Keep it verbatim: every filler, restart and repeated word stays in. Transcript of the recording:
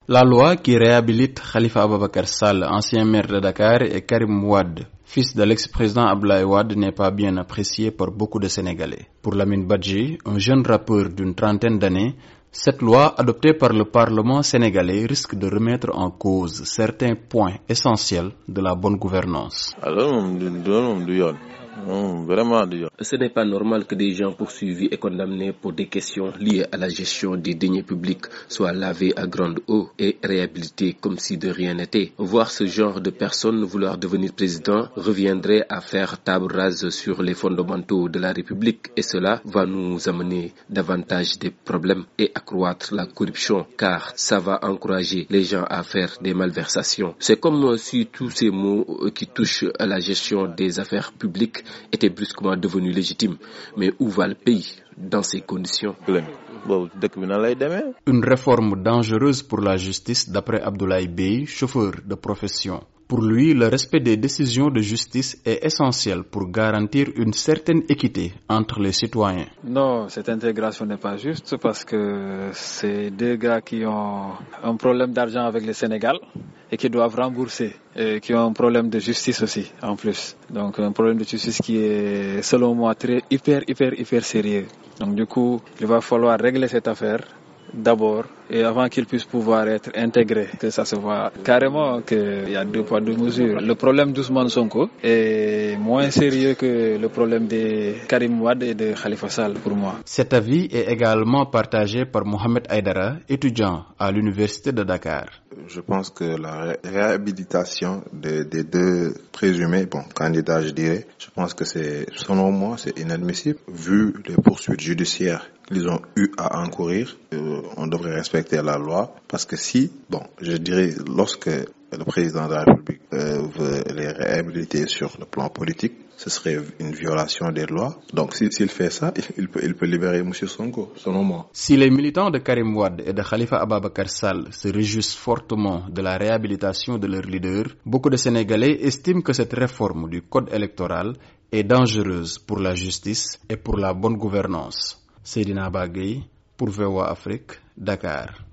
La loi qui réhabilite Khalifa Ababakar Sall, ancien maire de Dakar, et Karim Wade, fils de l'ex-président Abdoulaye Wade, n'est pas bien appréciée par beaucoup de Sénégalais. Pour Lamine Badji, un jeune rappeur d'une trentaine d'années, cette loi adoptée par le Parlement sénégalais risque de remettre en cause certains points essentiels de la bonne gouvernance. Non, vraiment. Ce n'est pas normal que des gens poursuivis et condamnés pour des questions liées à la gestion des deniers publics soient lavés à grande eau et réhabilités comme si de rien n'était. Voir ce genre de personnes vouloir devenir président reviendrait à faire table rase sur les fondamentaux de la République et cela va nous amener davantage des problèmes et accroître la corruption car ça va encourager les gens à faire des malversations. C'est comme si tous ces mots qui touchent à la gestion des affaires publiques était brusquement devenu légitime. Mais où va le pays dans ces conditions? Une réforme dangereuse pour la justice d'après Abdoulaye Bey, chauffeur de profession. Pour lui, le respect des décisions de justice est essentiel pour garantir une certaine équité entre les citoyens. Non, cette intégration n'est pas juste parce que c'est deux gars qui ont un problème d'argent avec le Sénégal et qui doivent rembourser et qui ont un problème de justice aussi en plus. Donc un problème de justice qui est selon moi très hyper hyper hyper sérieux. Donc du coup, il va falloir régler cette affaire d'abord et avant qu'il puisse pouvoir être intégré, que ça se voit carrément qu'il y a deux poids deux mesures. Le problème d'Ousmane Sonko est moins sérieux que le problème de Karim Wade et de Khalifa Sall pour moi. Cet avis est également partagé par Mohamed Aïdara, étudiant à l'université de Dakar. Je pense que la réhabilitation des, des deux présumés, bon, candidats je dirais, je pense que c'est, selon moi, c'est inadmissible vu les poursuites judiciaires qu'ils ont eu à encourir. Euh, on devrait respecter la loi parce que si, bon, je dirais, lorsque le président de la République euh, veut les réhabiliter sur le plan politique, ce serait une violation des lois. Donc s'il, s'il fait ça, il peut, il peut libérer M. Sonko, selon moi. Si les militants de Karim Wade et de Khalifa Ababakar Sall se réjouissent fortement de la réhabilitation de leur leader, beaucoup de Sénégalais estiment que cette réforme du code électoral est dangereuse pour la justice et pour la bonne gouvernance. Seydina Bagay pour V O A Afrique, Dakar.